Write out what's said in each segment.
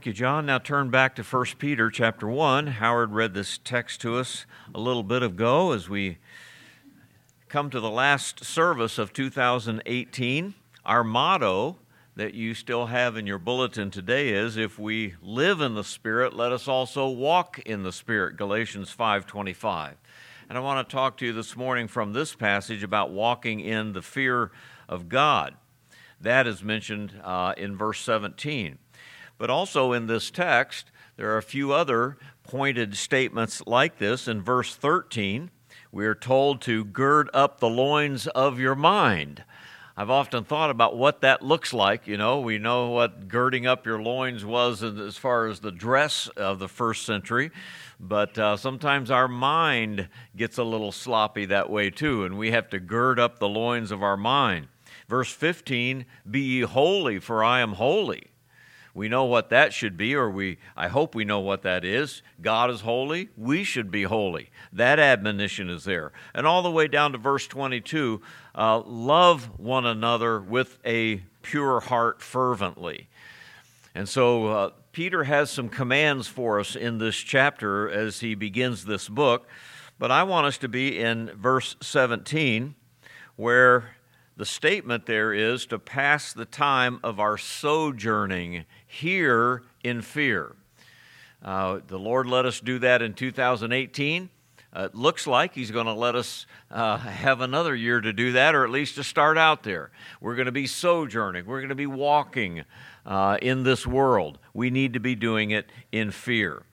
Thank you, John. Now turn back to 1 Peter chapter 1. Howard read this text to us a little bit ago as we come to the last service of 2018. Our motto that you still have in your bulletin today is, if we live in the Spirit, let us also walk in the Spirit, Galatians 5:25. And I want to talk to you this morning from this passage about walking in the fear of God. That is mentioned in verse 17. But also in this text, there are a few other pointed statements like this. In verse 13, we are told to gird up the loins of your mind. I've often thought about what that looks like. You know, we know what girding up your loins was as far as the dress of the first century, but sometimes our mind gets a little sloppy that way too, and we have to gird up the loins of our mind. Verse 15, be ye holy, for I am holy. We know what that should be, I hope we know what that is. God is holy. We should be holy. That admonition is there. And all the way down to verse 22, love one another with a pure heart fervently. And so Peter has some commands for us in this chapter as he begins this book. But I want us to be in verse 17, where the statement there is to pass the time of our sojourning here in fear. The Lord let us do that in 2018. It looks like He's going to let us have another year to do that, or at least to start out there. We're going to be sojourning. We're going to be walking in this world. We need to be doing it in fear.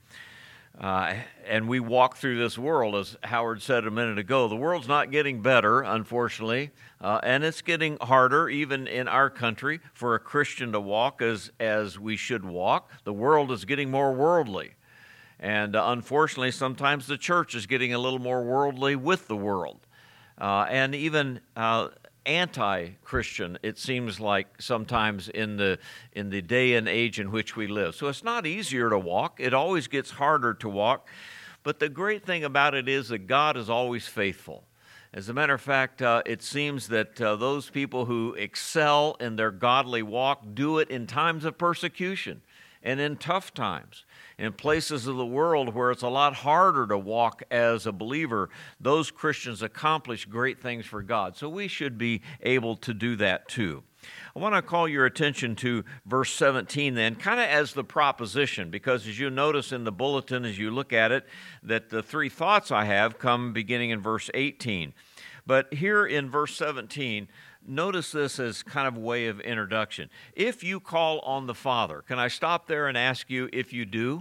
And we walk through this world, as Howard said a minute ago. The world's not getting better, unfortunately, and it's getting harder, even in our country, for a Christian to walk as we should walk. The world is getting more worldly, and unfortunately, sometimes the church is getting a little more worldly with the world, and even anti-Christian, it seems like sometimes in the day and age in which we live. So it's not easier to walk. It always gets harder to walk. But the great thing about it is that God is always faithful. As a matter of fact, it seems that those people who excel in their godly walk do it in times of persecution and in tough times. In places of the world where it's a lot harder to walk as a believer, those Christians accomplish great things for God. So we should be able to do that too. I want to call your attention to verse 17 then, kind of as the proposition, because as you notice in the bulletin as you look at it, that the three thoughts I have come beginning in verse 18. But here in verse 17, notice this as kind of a way of introduction. If you call on the Father, can I stop there and ask you if you do?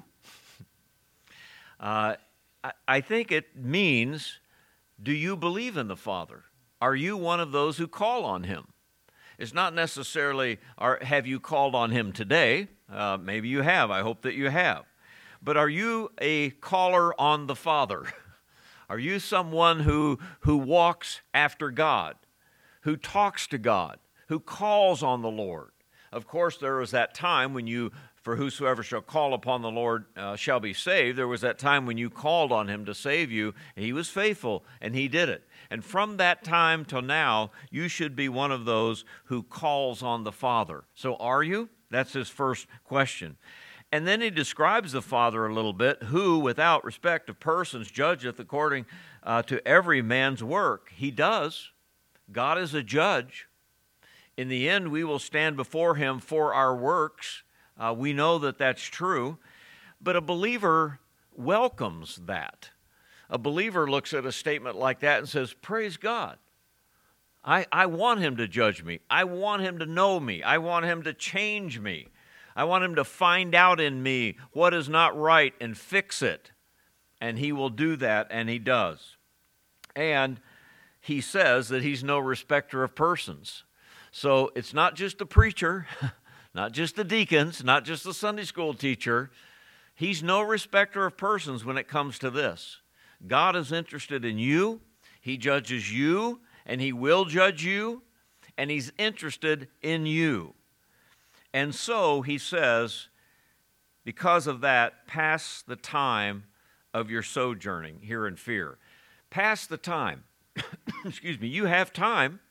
I think it means, do you believe in the Father? Are you one of those who call on Him? It's not necessarily, have you called on Him today? Maybe you have. I hope that you have. But are you a caller on the Father? Are you someone who walks after God, who talks to God, who calls on the Lord? Of course, there was that time when for whosoever shall call upon the Lord shall be saved. There was that time when you called on Him to save you, and He was faithful, and He did it. And from that time till now, you should be one of those who calls on the Father. So are you? That's his first question. And then he describes the Father a little bit, who, without respect of persons, judgeth according to every man's work. He does. God is a judge. In the end, we will stand before Him for our works. We know that that's true. But a believer welcomes that. A believer looks at a statement like that and says, praise God. I want Him to judge me. I want Him to know me. I want Him to change me. I want Him to find out in me what is not right and fix it. And He will do that, and He does. And He says that He's no respecter of persons. So it's not just the preacher, not just the deacons, not just the Sunday school teacher. He's no respecter of persons when it comes to this. God is interested in you. He judges you, and He will judge you, and He's interested in you. And so He says, because of that, pass the time of your sojourning here in fear. Pass the time. Excuse me, you have time.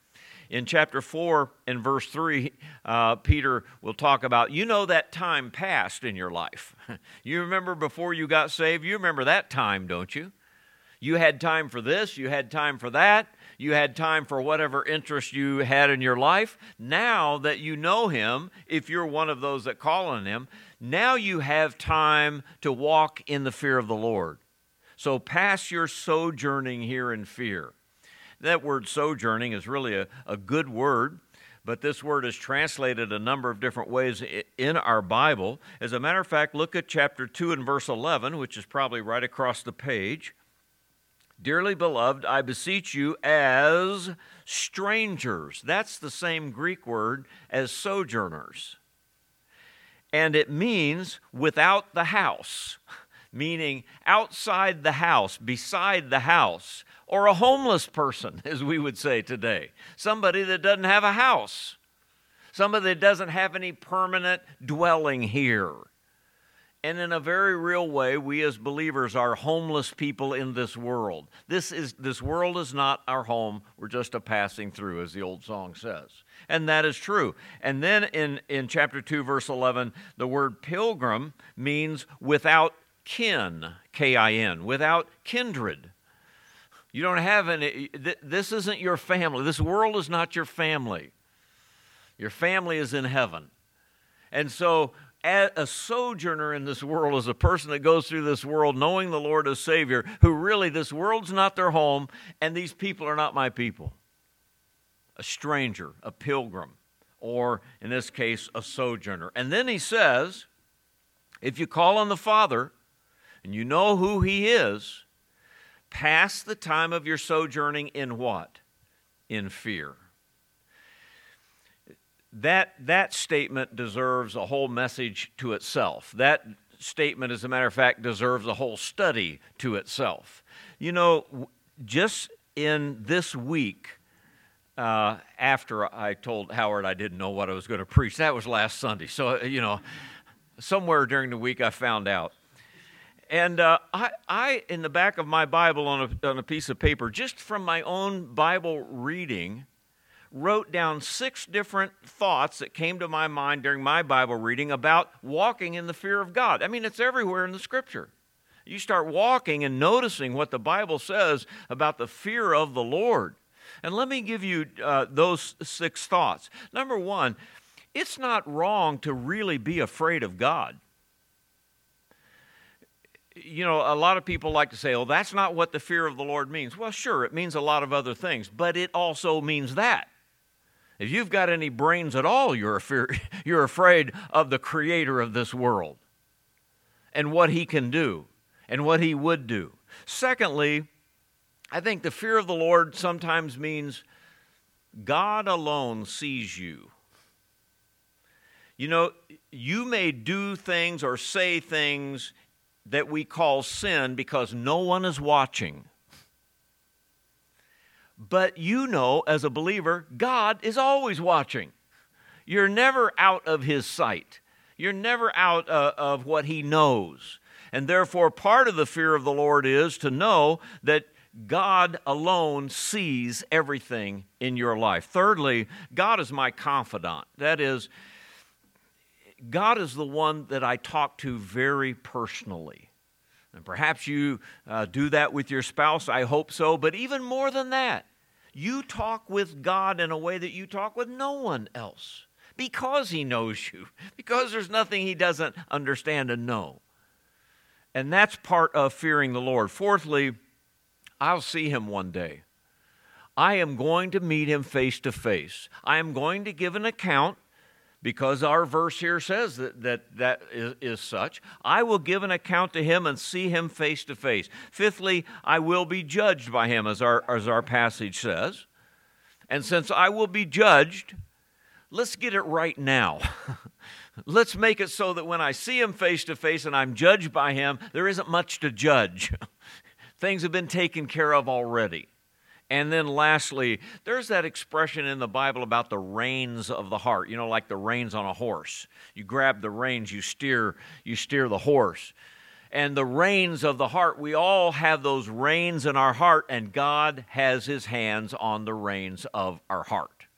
In chapter 4 and verse 3, Peter will talk about, you know that time passed in your life. You remember before you got saved? You remember that time, don't you? You had time for this, you had time for that, you had time for whatever interest you had in your life. Now that you know Him, if you're one of those that call on Him, now you have time to walk in the fear of the Lord. So pass your sojourning here in fear. That word sojourning is really a good word, but this word is translated a number of different ways in our Bible. As a matter of fact, look at chapter 2 and verse 11, which is probably right across the page. Dearly beloved, I beseech you as strangers. That's the same Greek word as sojourners. And it means without the house, meaning outside the house, beside the house, or a homeless person, as we would say today. Somebody that doesn't have a house. Somebody that doesn't have any permanent dwelling here. And in a very real way, we as believers are homeless people in this world. This world is not our home. We're just a passing through, as the old song says. And that is true. And then in chapter 2, verse 11, the word pilgrim means without kin, K-I-N, without kindred. You don't have any, this isn't your family. This world is not your family. Your family is in heaven. And so a sojourner in this world is a person that goes through this world knowing the Lord as Savior, who really, this world's not their home, and these people are not my people. A stranger, a pilgrim, or in this case, a sojourner. And then he says, if you call on the Father, and you know who He is, pass the time of your sojourning in what? In fear. That statement deserves a whole message to itself. That statement, as a matter of fact, deserves a whole study to itself. You know, just in this week, after I told Howard I didn't know what I was going to preach, that was last Sunday. So, you know, somewhere during the week I found out. And I, in the back of my Bible on a piece of paper, just from my own Bible reading, wrote down 6 different thoughts that came to my mind during my Bible reading about walking in the fear of God. I mean, it's everywhere in the Scripture. You start walking and noticing what the Bible says about the fear of the Lord. And let me give you those 6 thoughts. Number 1, it's not wrong to really be afraid of God. You know, a lot of people like to say, oh, that's not what the fear of the Lord means. Well, sure, it means a lot of other things, but it also means that. If you've got any brains at all, you're afraid of the Creator of this world and what He can do and what He would do. Secondly, I think the fear of the Lord sometimes means God alone sees you. You know, you may do things or say things that we call sin because no one is watching. But you know, as a believer, God is always watching. You're never out of His sight. You're never out of what He knows. And therefore, part of the fear of the Lord is to know that God alone sees everything in your life. Thirdly, God is my confidant. That is, God is the one that I talk to very personally. And perhaps you do that with your spouse, I hope so, but even more than that, you talk with God in a way that you talk with no one else because He knows you, because there's nothing He doesn't understand and know. And that's part of fearing the Lord. Fourthly, I'll see Him one day. I am going to meet Him face to face. I am going to give an account, because our verse here says that is such. I will give an account to Him and see Him face to face. Fifthly, I will be judged by Him, as our passage says. And since I will be judged, let's get it right now. Let's make it so that when I see Him face to face and I'm judged by Him, there isn't much to judge. Things have been taken care of already. And then lastly, there's that expression in the Bible about the reins of the heart, you know, like the reins on a horse. You grab the reins, you steer the horse. And the reins of the heart, we all have those reins in our heart, and God has His hands on the reins of our heart.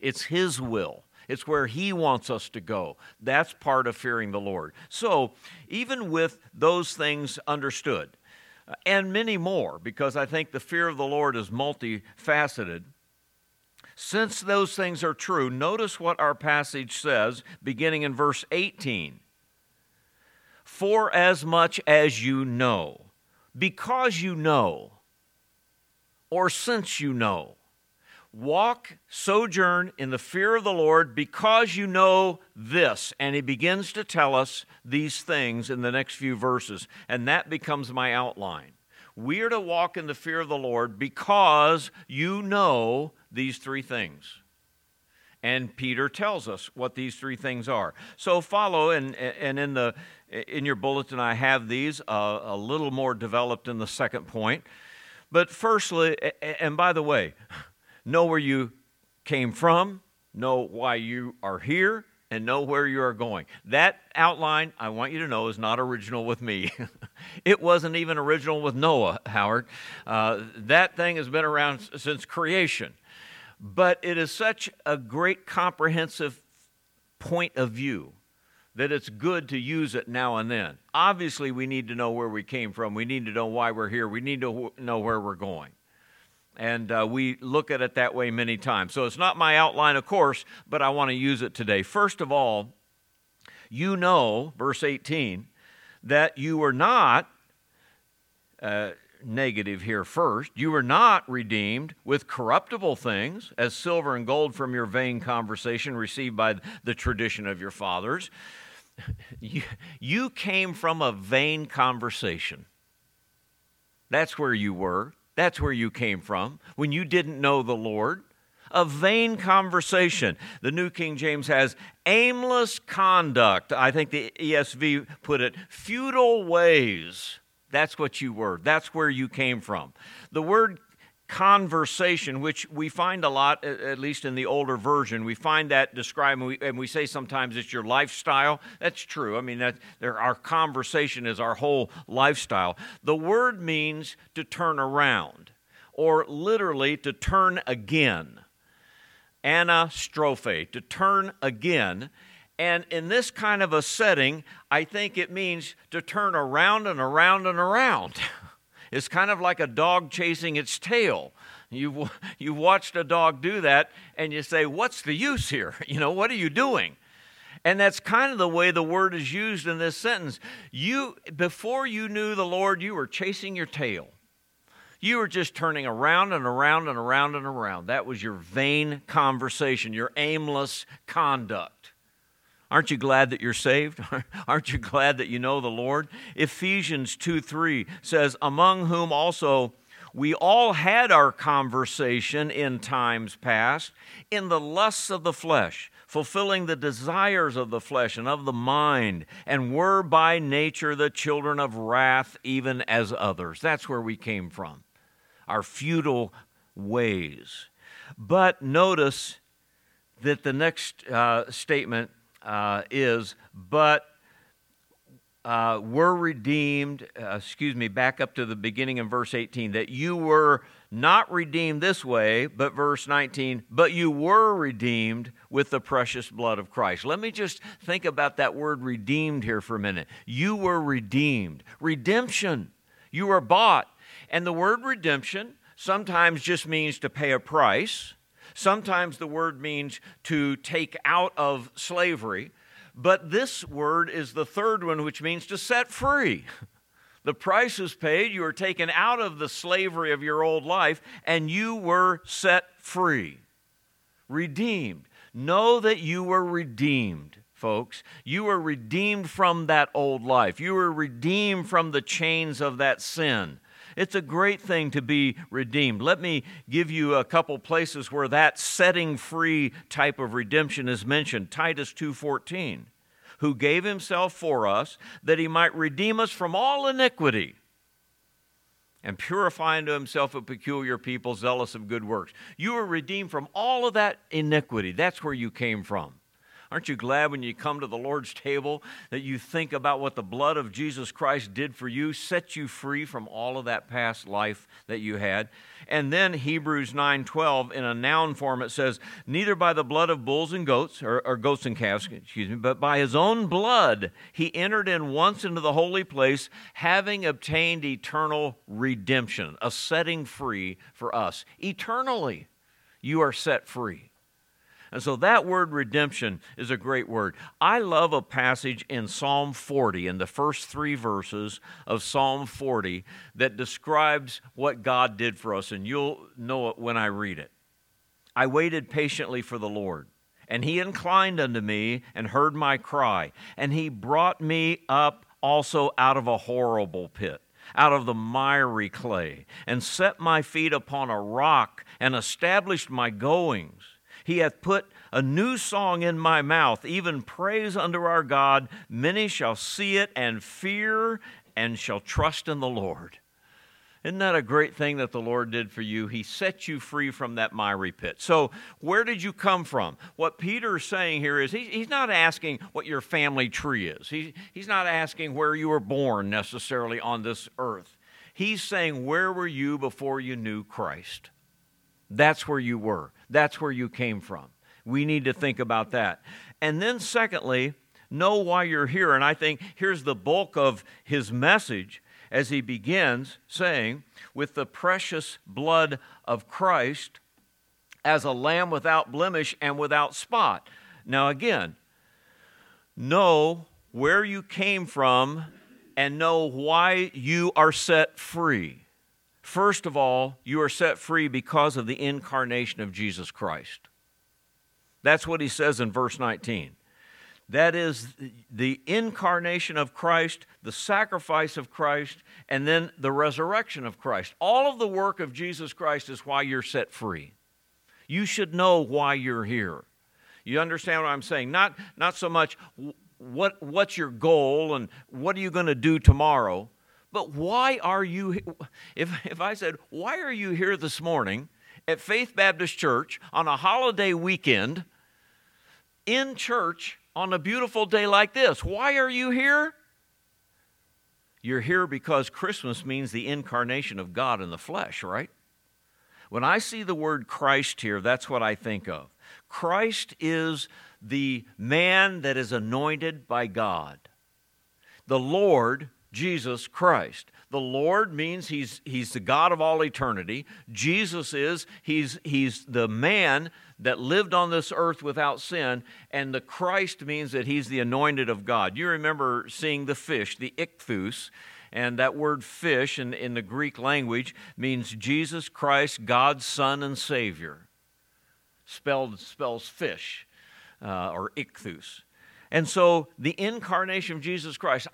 It's His will. It's where He wants us to go. That's part of fearing the Lord. So even with those things understood, and many more, because I think the fear of the Lord is multifaceted, since those things are true, notice what our passage says, beginning in verse 18. For as much as you know, because you know, or since you know, walk, sojourn in the fear of the Lord because you know this. And he begins to tell us these things in the next few verses. And that becomes my outline. We are to walk in the fear of the Lord because you know these three things. And Peter tells us what these three things are. So follow, and in your bulletin I have these a little more developed in the second point. But firstly, and by the way, know where you came from, know why you are here, and know where you are going. That outline, I want you to know, is not original with me. It wasn't even original with Noah, Howard. That thing has been around since creation. But it is such a great comprehensive point of view that it's good to use it now and then. Obviously, we need to know where we came from. We need to know why we're here. We need to know where we're going. And we look at it that way many times. So it's not my outline, of course, but I want to use it today. First of all, you know, verse 18, that you were not, negative here first, you were not redeemed with corruptible things, as silver and gold from your vain conversation received by the tradition of your fathers. You came from a vain conversation. That's where you were. That's where you came from when you didn't know the Lord. A vain conversation. The New King James has aimless conduct. I think the ESV put it, futile ways. That's what you were. That's where you came from. The word conversation, which we find a lot, at least in the older version, we find that described, and we say sometimes it's your lifestyle. That's true. I mean, our conversation is our whole lifestyle. The word means to turn around, or literally to turn again. Anastrophe, to turn again. And in this kind of a setting, I think it means to turn around and around and around. It's kind of like a dog chasing its tail. You've watched a dog do that, and you say, what's the use here? What are you doing? And that's kind of the way the word is used in this sentence. Before you knew the Lord, you were chasing your tail. You were just turning around and around and around and around. That was your vain conversation, your aimless conduct. Aren't you glad that you're saved? Aren't you glad that you know the Lord? Ephesians 2:3 says, among whom also we all had our conversation in times past, in the lusts of the flesh, fulfilling the desires of the flesh and of the mind, and were by nature the children of wrath, even as others. That's where we came from, our futile ways. But notice that the next statement is, but were redeemed, back up to the beginning in verse 18, that you were not redeemed this way, but verse 19, but you were redeemed with the precious blood of Christ. Let me just think about that word redeemed here for a minute. You were redeemed. Redemption. You were bought. And the word redemption sometimes just means to pay a price. Sometimes the word means to take out of slavery, but this word is the third one, which means to set free. The price is paid, you are taken out of the slavery of your old life, and you were set free, redeemed. Know that you were redeemed, folks. You were redeemed from that old life. You were redeemed from the chains of that sin. It's a great thing to be redeemed. Let me give you a couple places where that setting free type of redemption is mentioned. Titus 2:14, who gave himself for us that he might redeem us from all iniquity and purify unto himself a peculiar people zealous of good works. You were redeemed from all of that iniquity. That's where you came from. Aren't you glad when you come to the Lord's table that you think about what the blood of Jesus Christ did for you, set you free from all of that past life that you had? And then Hebrews 9:12, in a noun form, it says, neither by the blood of bulls and goats, or goats and calves, but by his own blood he entered in once into the holy place, having obtained eternal redemption, a setting free for us. Eternally, you are set free. And so that word redemption is a great word. I love a passage in Psalm 40, in the first 3 verses of Psalm 40, that describes what God did for us, and you'll know it when I read it. I waited patiently for the Lord, and he inclined unto me and heard my cry, and he brought me up also out of a horrible pit, out of the miry clay, and set my feet upon a rock, and established my goings. He hath put a new song in my mouth, even praise unto our God. Many shall see it and fear and shall trust in the Lord. Isn't that a great thing that the Lord did for you? He set you free from that miry pit. So where did you come from? What Peter's saying here is he's not asking what your family tree is. He's not asking where you were born necessarily on this earth. He's saying, where were you before you knew Christ? That's where you were. That's where you came from. We need to think about that. And then secondly, know why you're here. And I think here's the bulk of his message as he begins saying, with the precious blood of Christ as a lamb without blemish and without spot. Now again, know where you came from and know why you are set free. First of all, you are set free because of the incarnation of Jesus Christ. That's what he says in verse 19. That is the incarnation of Christ, the sacrifice of Christ, and then the resurrection of Christ. All of the work of Jesus Christ is why you're set free. You should know why you're here. You understand what I'm saying? Not so much what's your goal and what are you going to do tomorrow, but why are you, if I said, why are you here this morning at Faith Baptist Church on a holiday weekend in church on a beautiful day like this? Why are you here? You're here because Christmas means the incarnation of God in the flesh, right? When I see the word Christ here, that's what I think of. Christ is the man that is anointed by God. The Lord, Jesus Christ. The Lord means he's the God of all eternity. Jesus is, he's the man that lived on this earth without sin, and the Christ means that he's the anointed of God. You remember seeing the fish, the ichthus, and that word fish in the Greek language means Jesus Christ, God's Son and Savior. Spells fish, or ichthus. And so the incarnation of Jesus Christ,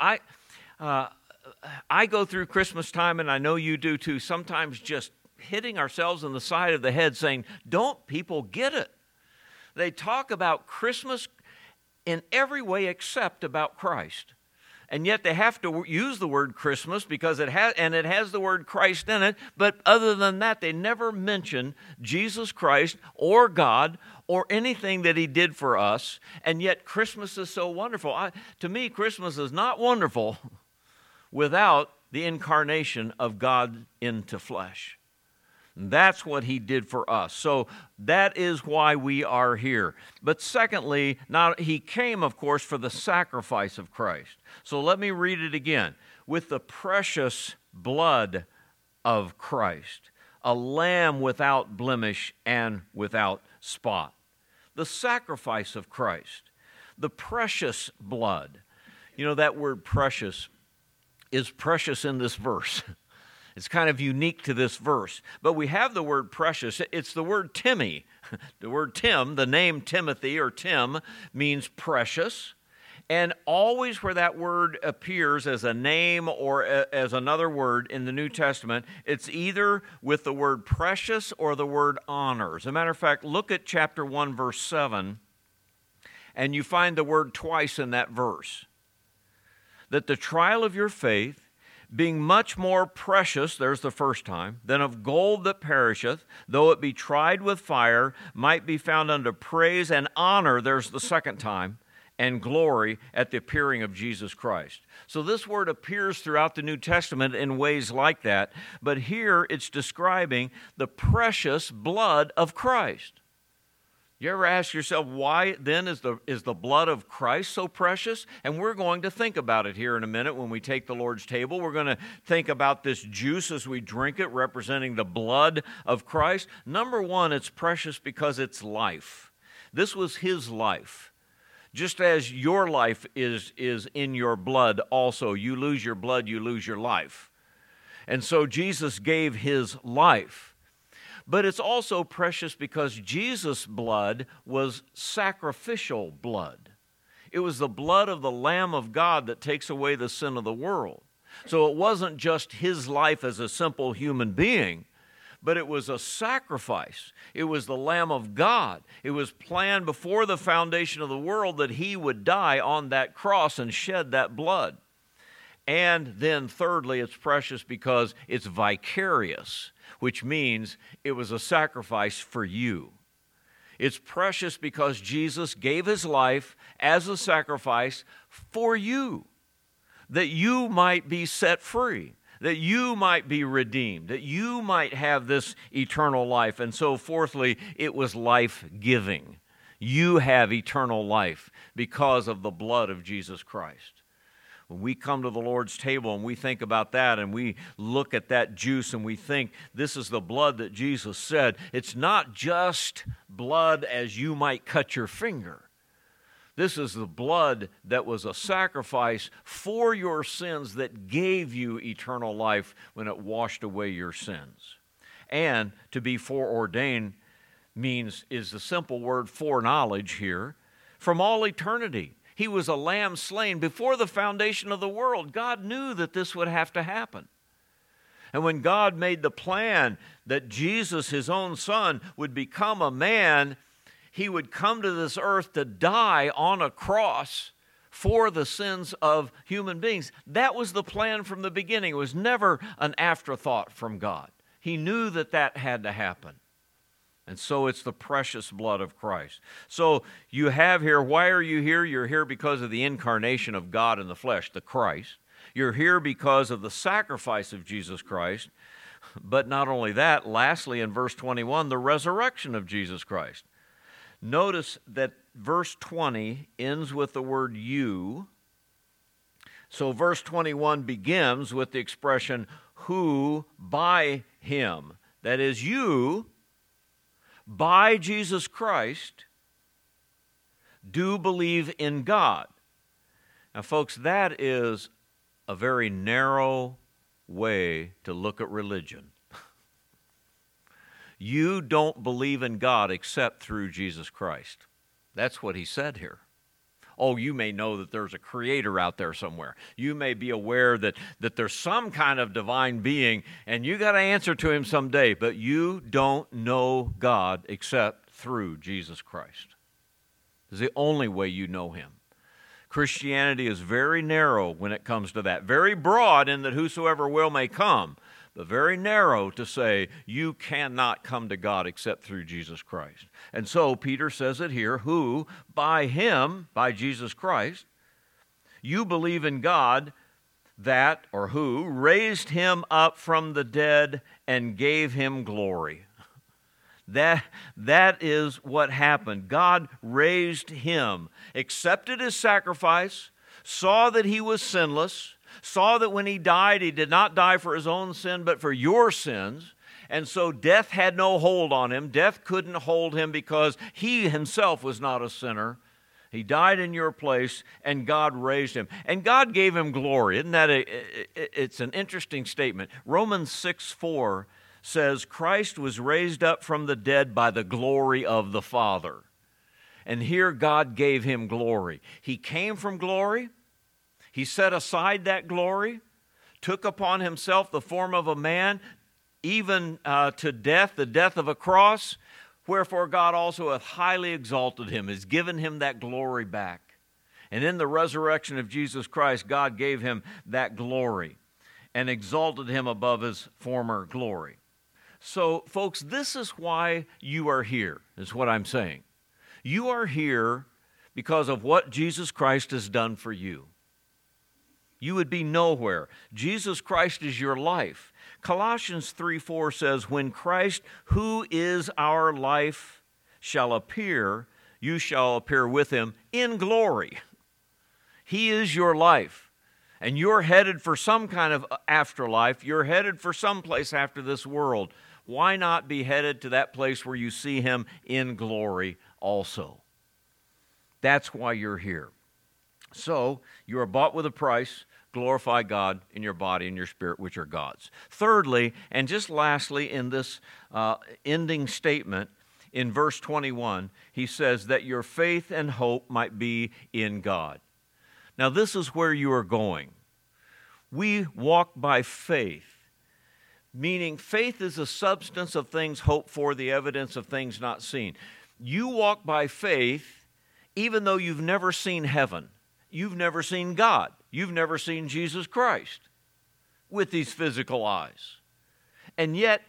I go through Christmas time, and I know you do too, sometimes just hitting ourselves in the side of the head saying, don't people get it? They talk about Christmas in every way except about Christ. And yet they have to use the word Christmas because it has the word Christ in it, but other than that, they never mention Jesus Christ or God or anything that he did for us, and yet Christmas is so wonderful. To me, Christmas is not wonderful without the incarnation of God into flesh. That's what he did for us. So that is why we are here. But secondly, now he came, of course, for the sacrifice of Christ. So let me read it again. With the precious blood of Christ, a lamb without blemish and without spot. The sacrifice of Christ, the precious blood. You know, that word precious is precious in this verse. It's kind of unique to this verse. But we have the word precious. It's the word Timmy. The word Tim, the name Timothy or Tim, means precious. And always where that word appears as a name or as another word in the New Testament, it's either with the word precious or the word honor. As a matter of fact, look at chapter 1, verse 7, and you find the word twice in that verse. That the trial of your faith, being much more precious, there's the first time, than of gold that perisheth, though it be tried with fire, might be found unto praise and honor, there's the second time, and glory at the appearing of Jesus Christ. So this word appears throughout the New Testament in ways like that, but here it's describing the precious blood of Christ. You ever ask yourself, why then is the blood of Christ so precious? And we're going to think about it here in a minute when we take the Lord's table. We're going to think about this juice as we drink it, representing the blood of Christ. Number one, it's precious because it's life. This was His life. Just as your life is in your blood also. You lose your blood, you lose your life. And so Jesus gave His life. But it's also precious because Jesus' blood was sacrificial blood. It was the blood of the Lamb of God that takes away the sin of the world. So it wasn't just His life as a simple human being, but it was a sacrifice. It was the Lamb of God. It was planned before the foundation of the world that He would die on that cross and shed that blood. And then thirdly, it's precious because it's vicarious, which means it was a sacrifice for you. It's precious because Jesus gave His life as a sacrifice for you, that you might be set free, that you might be redeemed, that you might have this eternal life. And so fourthly, it was life-giving. You have eternal life because of the blood of Jesus Christ. When we come to the Lord's table and we think about that and we look at that juice and we think this is the blood that Jesus said, it's not just blood as you might cut your finger. This is the blood that was a sacrifice for your sins that gave you eternal life when it washed away your sins. And to be foreordained is the simple word foreknowledge here, from all eternity. He was a lamb slain before the foundation of the world. God knew that this would have to happen. And when God made the plan that Jesus, His own Son, would become a man, He would come to this earth to die on a cross for the sins of human beings. That was the plan from the beginning. It was never an afterthought from God. He knew that that had to happen. And so it's the precious blood of Christ. So you have here, why are you here? You're here because of the incarnation of God in the flesh, the Christ. You're here because of the sacrifice of Jesus Christ. But not only that, lastly in verse 21, the resurrection of Jesus Christ. Notice that verse 20 ends with the word you. So verse 21 begins with the expression, who by Him. That is, you, by Jesus Christ, do believe in God. Now, folks, that is a very narrow way to look at religion. You don't believe in God except through Jesus Christ. That's what he said here. Oh, you may know that there's a creator out there somewhere. You may be aware that there's some kind of divine being, and you got to answer to him someday, but you don't know God except through Jesus Christ. It's the only way you know him. Christianity is very narrow when it comes to that. Very broad in that whosoever will may come, but very narrow to say you cannot come to God except through Jesus Christ. And so Peter says it here, who by him, by Jesus Christ, you believe in God that, or who, raised him up from the dead and gave him glory. That is what happened. God raised him, accepted his sacrifice, saw that he was sinless, saw that when he died, he did not die for his own sin, but for your sins. And so death had no hold on him. Death couldn't hold him because he himself was not a sinner. He died in your place, and God raised him. And God gave him glory. Isn't that it's an interesting statement. Romans 6:4 says, Christ was raised up from the dead by the glory of the Father. And here God gave him glory. He came from glory. He set aside that glory, took upon himself the form of a man, even to death, the death of a cross. Wherefore God also hath highly exalted him, has given him that glory back. And in the resurrection of Jesus Christ, God gave him that glory. and exalted him above his former glory. So, folks, this is why you are here, is what I'm saying. You are here because of what Jesus Christ has done for you. You would be nowhere. Jesus Christ is your life. Colossians 3:4 says, when Christ, who is our life, shall appear, you shall appear with him in glory. He is your life. And you're headed for some kind of afterlife. You're headed for some place after this world. Why not be headed to that place where you see him in glory also? That's why you're here. So, you are bought with a price. Glorify God in your body and your spirit, which are God's. Thirdly, and just lastly, in this ending statement, in verse 21, he says that your faith and hope might be in God. Now, this is where you are going. We walk by faith, meaning faith is the substance of things hoped for, the evidence of things not seen. You walk by faith even though you've never seen heaven. You've never seen God. You've never seen Jesus Christ with these physical eyes. And yet,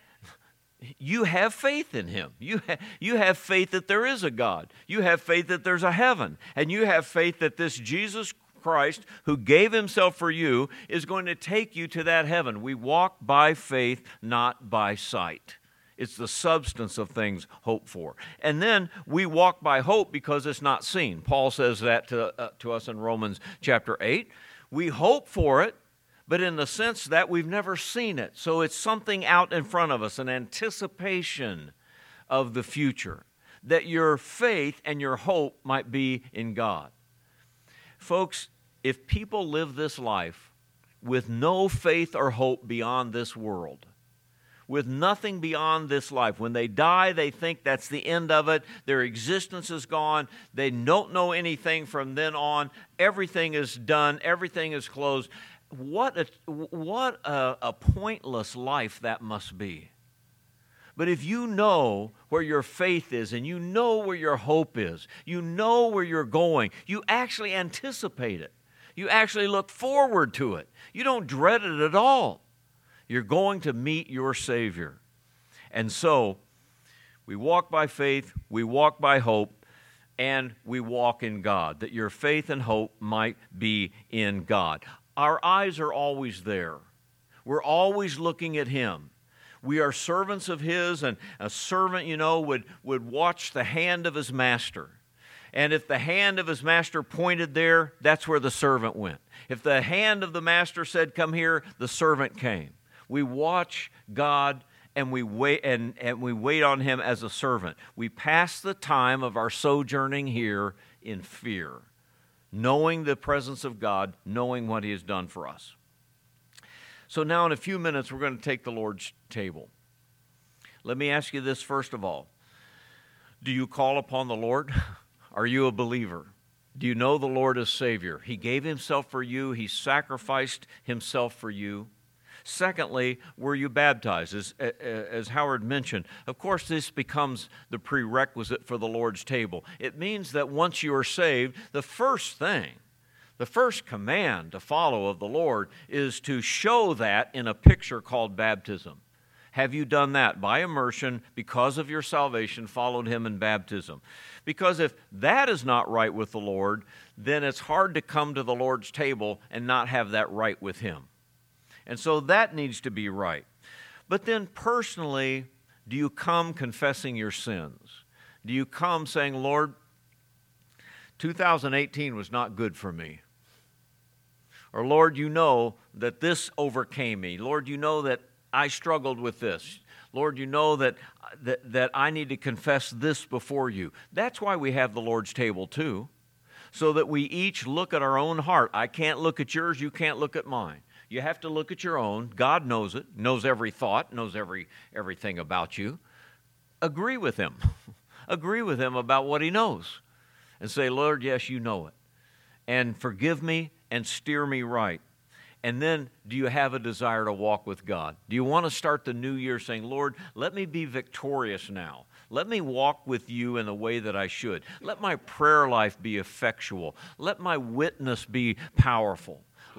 you have faith in him. You have faith that there is a God. You have faith that there's a heaven. And you have faith that this Jesus Christ, who gave himself for you, is going to take you to that heaven. We walk by faith, not by sight. It's the substance of things hoped for. And then we walk by hope because it's not seen. Paul says that to us in Romans chapter 8. We hope for it, but in the sense that we've never seen it. So it's something out in front of us, an anticipation of the future, that your faith and your hope might be in God. Folks, if people live this life with no faith or hope beyond this world, with nothing beyond this life. When they die, they think that's the end of it. Their existence is gone. They don't know anything from then on. Everything is done. Everything is closed. What a pointless life that must be. But if you know where your faith is and you know where your hope is, you know where you're going, you actually anticipate it. You actually look forward to it. You don't dread it at all. You're going to meet your Savior. And so, we walk by faith, we walk by hope, and we walk in God, that your faith and hope might be in God. Our eyes are always there. We're always looking at him. We are servants of his, and a servant, would watch the hand of his master. And if the hand of his master pointed there, that's where the servant went. If the hand of the master said, come here, the servant came. We watch God and we wait and we wait on him as a servant. We pass the time of our sojourning here in fear, knowing the presence of God, knowing what he has done for us. So now in a few minutes, we're going to take the Lord's table. Let me ask you this first of all. Do you call upon the Lord? Are you a believer? Do you know the Lord as Savior? He gave himself for you. He sacrificed himself for you. Secondly, were you baptized? As Howard mentioned, of course, this becomes the prerequisite for the Lord's table. It means that once you are saved, the first command to follow of the Lord is to show that in a picture called baptism. Have you done that? By immersion, because of your salvation, followed him in baptism. Because if that is not right with the Lord, then it's hard to come to the Lord's table and not have that right with him. And so that needs to be right. But then personally, do you come confessing your sins? Do you come saying, Lord, 2018 was not good for me? Or Lord, you know that this overcame me. Lord, you know that I struggled with this. Lord, you know that I need to confess this before you. That's why we have the Lord's table too, so that we each look at our own heart. I can't look at yours, you can't look at mine. You have to look at your own. God knows it, knows every thought, knows everything about you. Agree with him. Agree with him about what he knows. And say, Lord, yes, you know it. And forgive me and steer me right. And then, do you have a desire to walk with God? Do you want to start the new year saying, Lord, let me be victorious now. Let me walk with you in the way that I should. Let my prayer life be effectual. Let my witness be powerful.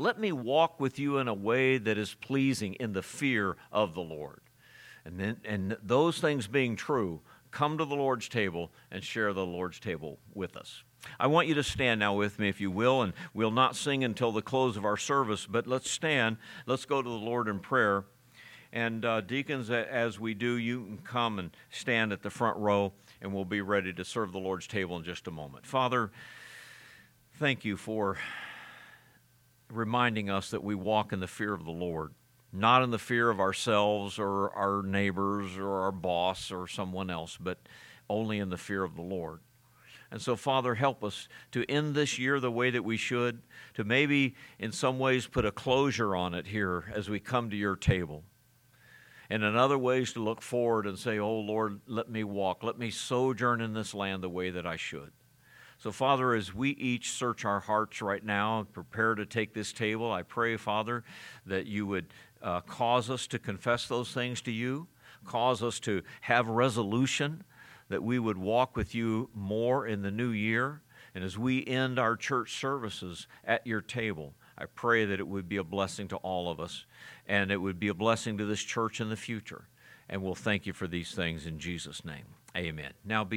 Let me walk with you in a way that is pleasing in the fear of the Lord. And those things being true, come to the Lord's table and share the Lord's table with us. I want you to stand now with me, if you will, and we'll not sing until the close of our service, but let's stand. Let's go to the Lord in prayer. And deacons, as we do, you can come and stand at the front row, and we'll be ready to serve the Lord's table in just a moment. Father, thank you for reminding us that we walk in the fear of the Lord, not in the fear of ourselves or our neighbors or our boss or someone else, but only in the fear of the Lord. And so, Father, help us to end this year the way that we should, to maybe in some ways put a closure on it here as we come to your table. And in other ways to look forward and say, oh, Lord, let me walk, let me sojourn in this land the way that I should. So, Father, as we each search our hearts right now and prepare to take this table, I pray, Father, that you would cause us to confess those things to you, cause us to have resolution, that we would walk with you more in the new year. And as we end our church services at your table, I pray that it would be a blessing to all of us, and it would be a blessing to this church in the future. And we'll thank you for these things in Jesus' name. Amen. Now be